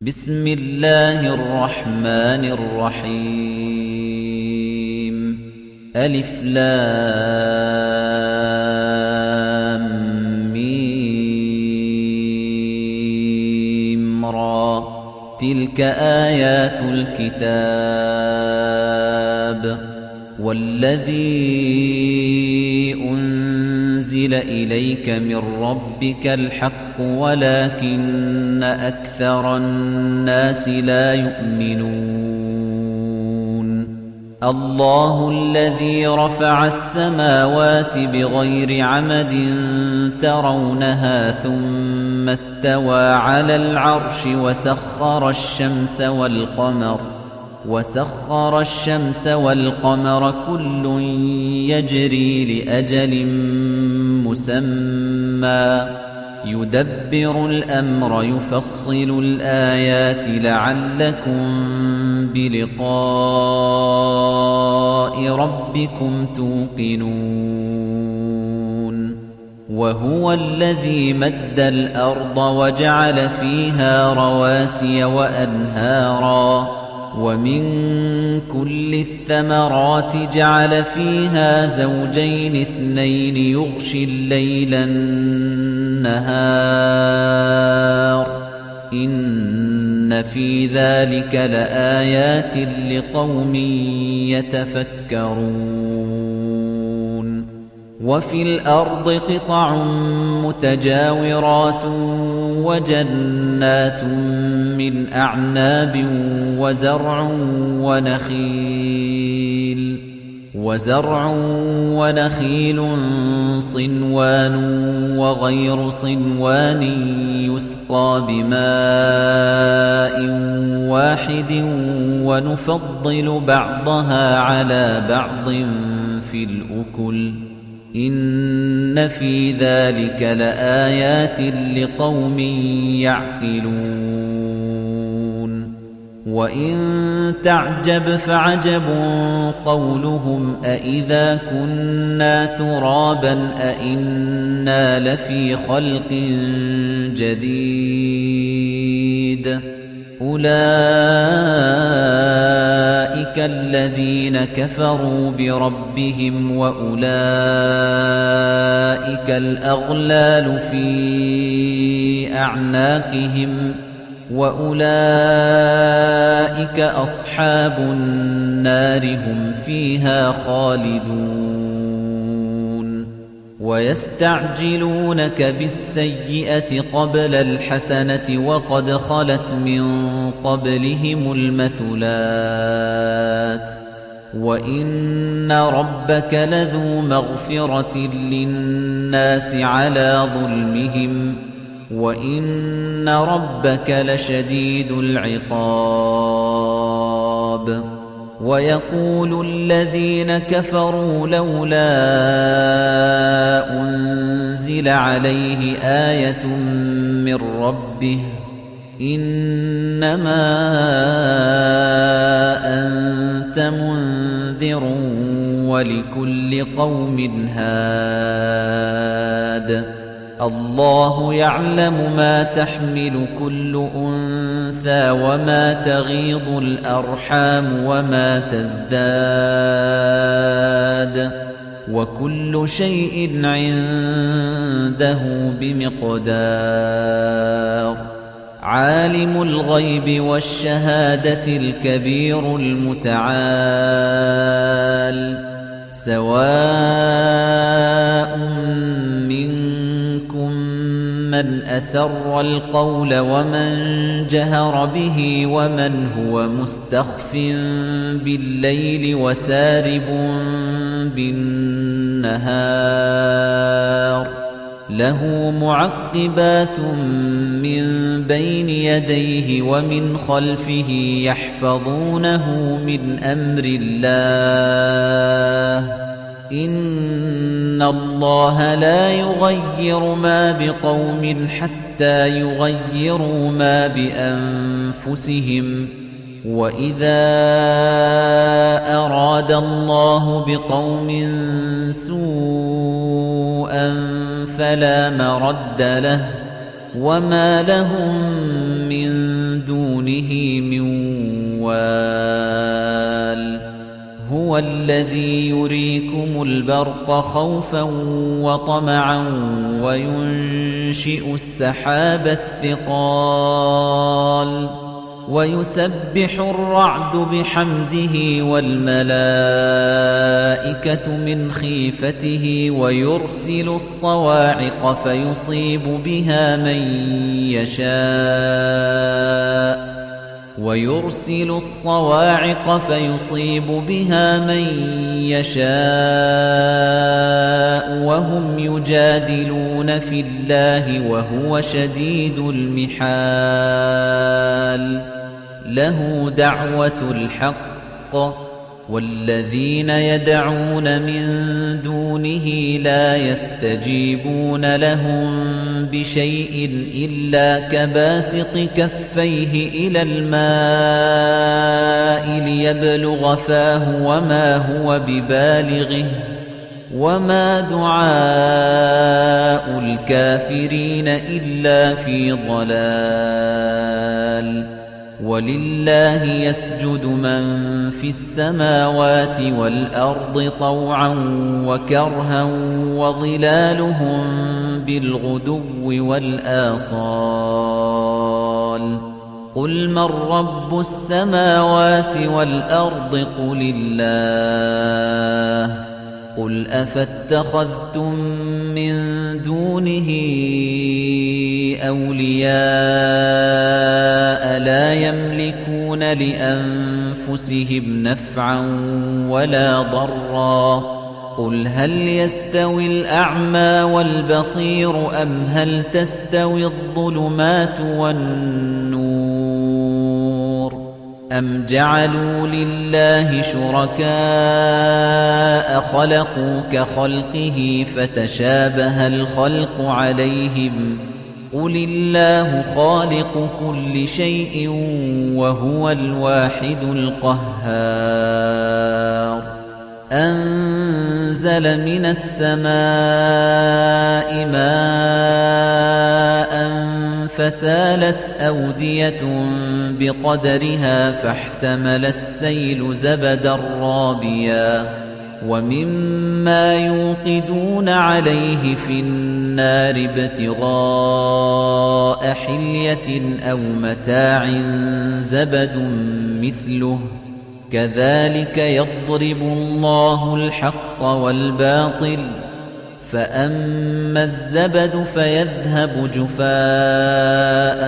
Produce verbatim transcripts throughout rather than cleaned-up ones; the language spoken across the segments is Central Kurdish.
بسم الله الرحمن الرحيم ألف لام ميم را تلك آيات الكتاب والذي أنزل إليك من ربك الحق ولكن أكثر الناس لا يؤمنون الله الذي رفع السماوات بغير عمد ترونها ثم استوى على العرش وسخر الشمس والقمر وسخر الشمس والقمر كل يجري لأجل مسمى يدبر الأمر يفصل الآيات لعلكم بلقاء ربكم توقنون وهو الذي مد الأرض وجعل فيها رواسي وأنهارا ومن كل الثمرات جعل فيها زوجين اثنين يغشي الليل النهار إن في ذلك لآيات لقوم يتفكرون وفي الأرض قطع متجاورات وجنات من أعناب وزرع ونخيل وزرع ونخيل صنوان وغير صنوان يسقى بماء واحد ونفضل بعضها على بعض في الأكل إن في ذلك لآيات لقوم يعقلون وإن تعجب فعجب قولهم أإذا كنا ترابا أإنا لفي خلق جديد أولئك الذين كفروا بربهم وأولئك الأغلال في أعناقهم وأولئك أصحاب النار هم فيها خالدون ويستعجلونك بالسيئة قبل الحسنة وقد خلت من قبلهم المثلات وإن ربك لذو مغفرة للناس على ظلمهم وإن ربك لشديد العقاب ويقول الذين كفروا لولا أنزل عليه آية من ربه إنما أنت منذر ولكل قوم هاد الله يعلم ما تحمل كل أنثى وما تغيض الأرحام وما تزداد وكل شيء عنده بمقدار عالم الغيب والشهادة الكبير المتعال سواء منكم من أسر القول ومن جهر به ومن هو مستخف بالليل وسارب بالنهار له معقبات من بين يديه ومن خلفه يحفظونه من أمر الله إن الله لا يغير ما بقوم حتى يغيروا ما بأنفسهم وَإِذَا أَرَادَ اللَّهُ بِقَوْمٍ سُوءًا فَلَا مَرَدَّ لَهُ وما لهم من دونه من وال هو الذي يريكم البرق خوفا وطمعا وينشئ السحاب الثقال ويسبح الرعد بحمده والملائكة من خيفته ويرسل الصواعق فيصيب بها من يشاء ويرسل الصواعق فيصيب بها من يشاء وهم يجادلون في الله وهو شديد المحال له دعوة الحق والذين يدعون من دونه لا يستجيبون لهم بشيء إلا كباسط كفيه إلى الماء ليبلغ فاه وما هو ببالغه وما دعاء الكافرين إلا في ضلال ولله يسجد من في السماوات والأرض طوعا وكرها وظلالهم بالغدو والآصال قل من رب السماوات والأرض قل الله قل أفاتخذتم من دونه أولياء لا يملكون لأنفسهم نفعا ولا ضرا قل هل يستوي الأعمى والبصير أم هل تستوي الظلمات والنور أم جعلوا لله شركاء خلقوا كخلقه فتشابه الخلق عليهم قل الله خالق كل شيء وهو الواحد القهار أنزل من السماء ماء فسالت أودية بقدرها فاحتمل السيل زبدا رابيا ومما يوقدون عليه في النار ابتغاء حلية أو متاع زبد مثله كذلك يضرب الله الحق والباطل فأما الزبد فيذهب جفاء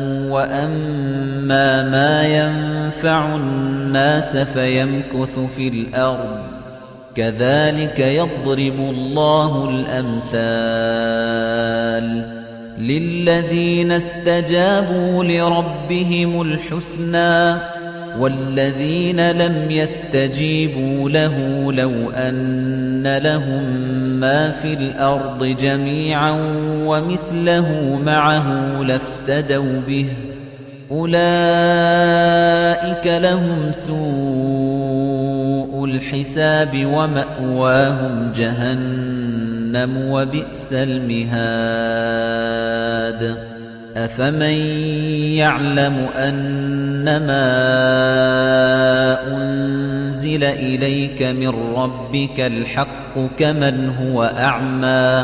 وأما ما ينفع الناس فيمكث في الأرض كذلك يضرب الله الأمثال للذين استجابوا لربهم الحسنى والذين لم يستجيبوا له لو أن لهم ما في الأرض جميعا ومثله معه لافتدوا به أولئك لهم سوء الحساب ومأواهم جهنم وبئس المهاد أفمن يعلم أنما أنزل إليك من ربك الحق كمن هو أعمى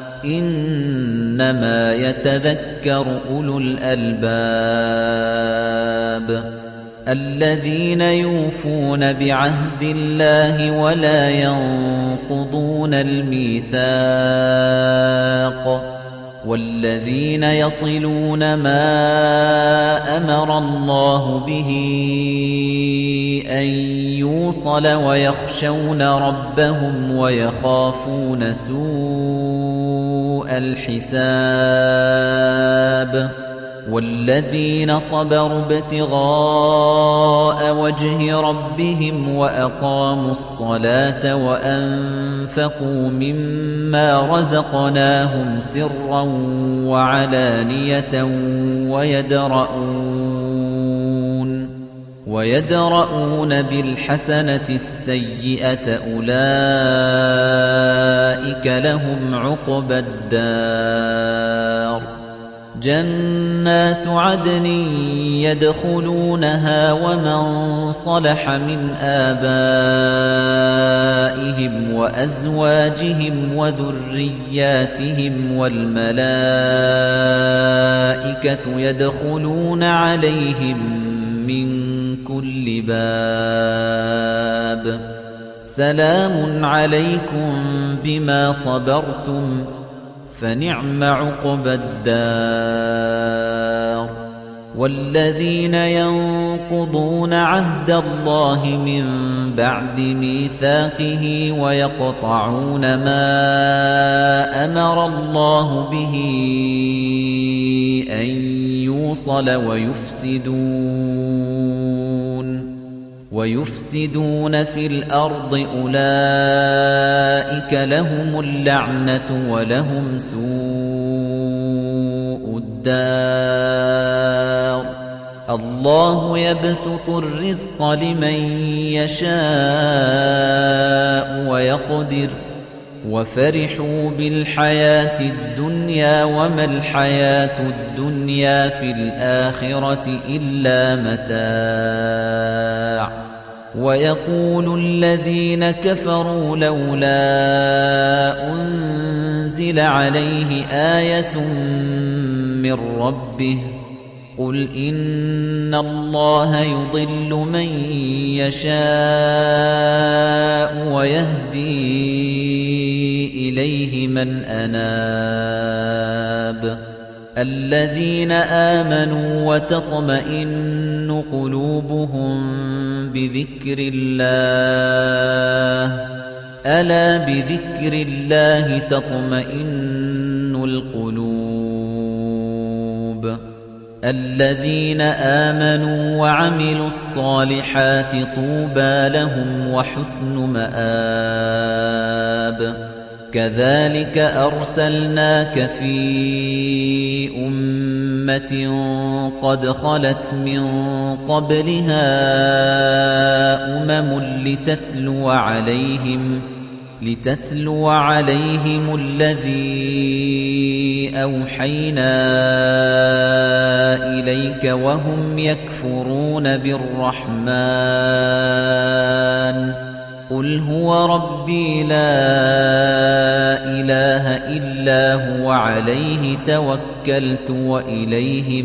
إنما يتذكر أولو الألباب الذين يوفون بعهد الله ولا ينقضون الميثاق والذين يصلون ما أمر الله به أن يوصل ويخشون ربهم ويخافون سوء الحساب والذين صبروا ابتغاء وجه ربهم وأقاموا الصلاة وأنفقوا مما رزقناهم سرا وعلانية ويدرؤون ويدرؤون بالحسنة السيئة أولئك لهم عقبى الدار جنات عدن يدخلونها ومن صلح من آبائهم وأزواجهم وذرياتهم والملائكة يدخلون عليهم من كل باب سلام عليكم بما صبرتم فنعم عقبى الدار والذين ينقضون عهد الله من بعد ميثاقه ويقطعون ما أمر الله به أن يوصل ويفسدون ويفسدون في الأرض أولئك لهم اللعنة ولهم سوء الدار الله يبسط الرزق لمن يشاء ويقدر وفرحوا بالحياة الدنيا وما الحياة الدنيا في الآخرة إلا متاع ويقول الذين كفروا لولا أنزل عليه آية من ربه قل إن الله يضل من يشاء ويهدي إليه من أناب الذين آمنوا وتطمئن قلوبهم بذكر الله ألا بذكر الله تطمئن القلوب الذين آمنوا وعملوا الصالحات طوبى لهم وحسن مآب كذلك أرسلناك في أمة قد خلت من قبلها أمم لتتلو عليهم لتتلو عليهم الذي أوحينا إليك وهم يكفرون بالرحمن قل هو ربي لا إله إلا هو عليه توكلت وإليه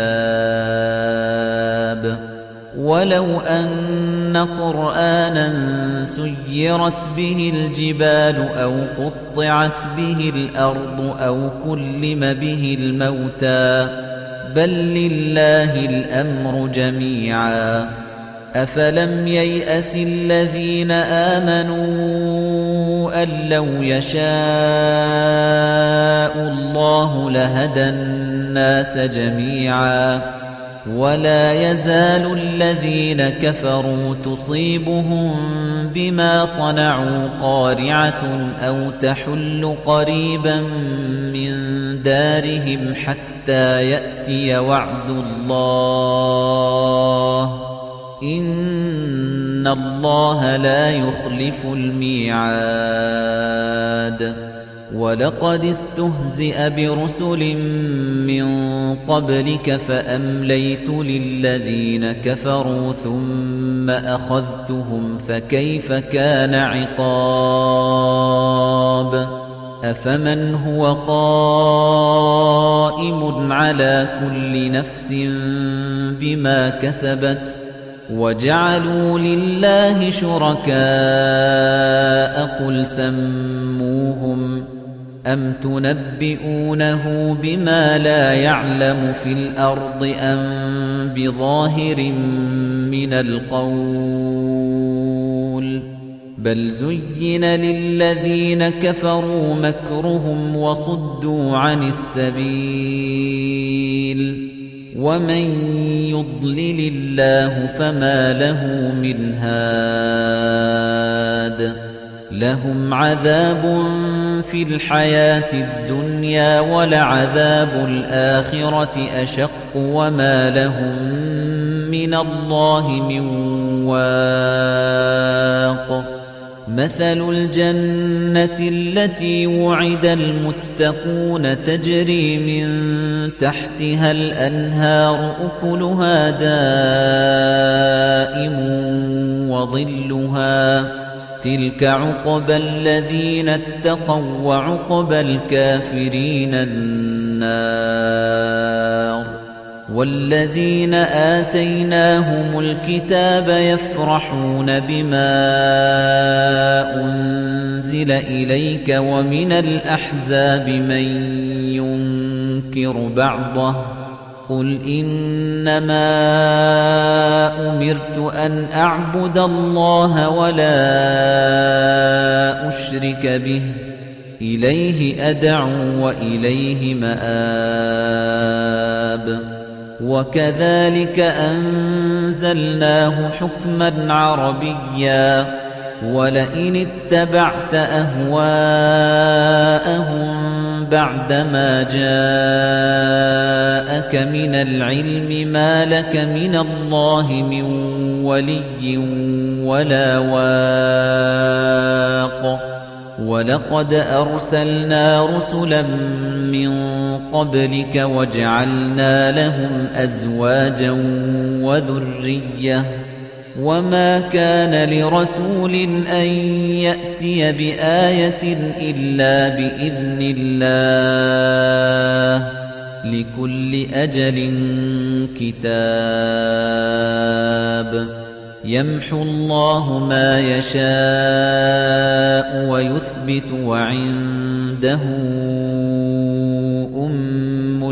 متاب ولو أن قرآنا سيرت به الجبال أو قطعت به الأرض أو كلم به الموتى بل لله الأمر جميعا أفلم ييأس الذين آمنوا أن لو يشاء الله لهدى الناس جميعا ولا يزال الذين كفروا تصيبهم بما صنعوا قارعة أو تحل قريبا من دارهم حتى يأتي وعد الله إن الله لا يخلف الميعاد ولقد استهزئ برسل من قبلك فأمليت للذين كفروا ثم أخذتهم فكيف كان عقاب أفمن هو قائم على كل نفس بما كسبت وجعلوا لله شركاء قل سموهم أم تنبئونه بما لا يعلم في الأرض أم بظاهر من القول بل زين للذين كفروا مكرهم وصدوا عن السبيل ومن يضلل الله فما له من هاد لهم عذاب في الحياة الدنيا ولعذاب الآخرة أشق وما لهم من الله من واق مثل الجنة التي وعد المتقون تجري من تحتها الأنهار أكلها دائم وظلها تلك عقبى الذين اتقوا وعقبى الكافرين النار والذين آتيناهم الكتاب يفرحون بما أنزل إليك ومن الأحزاب من ينكر بعضه قل إنما أمرت أن أعبد الله ولا أشرك به إليه أدعو وإليه مآب وكذلك أنزلناه حكما عربيا ولئن اتبعت أهواءهم بعدما جاءك من العلم ما لك من الله من ولي ولا واق ولقد أرسلنا رسلا من قبلك وجعلنا لهم أزواجا وذرية وما كان لرسول أن يأتي بآية إلا بإذن الله لكل أجل كتاب يمحو الله ما يشاء ويثبت وعنده أم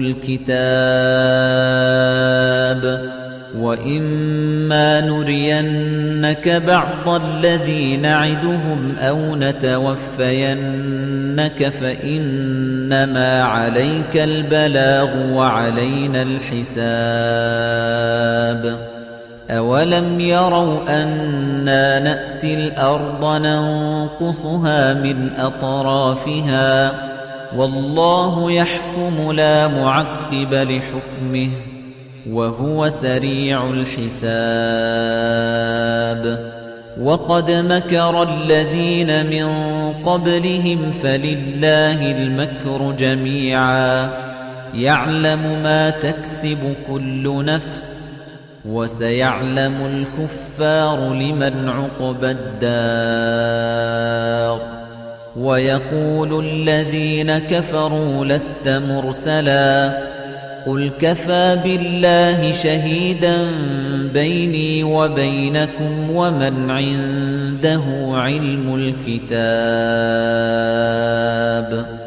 الكتاب وإما نرينك بعض الذي نعدهم أو نتوفينك فإنما عليك البلاغ وعلينا الحساب أولم يروا أنا نأتي الأرض ننقصها من أطرافها والله يحكم لا معقب لحكمه وهو سريع الحساب وقد مكر الذين من قبلهم فلله المكر جميعا يعلم ما تكسب كل نفس وسيعلم الكفار لمن عقبى الدار ويقول الذين كفروا لست مرسلا قل كفى بالله شهيدا بيني وبينكم ومن عنده علم الكتاب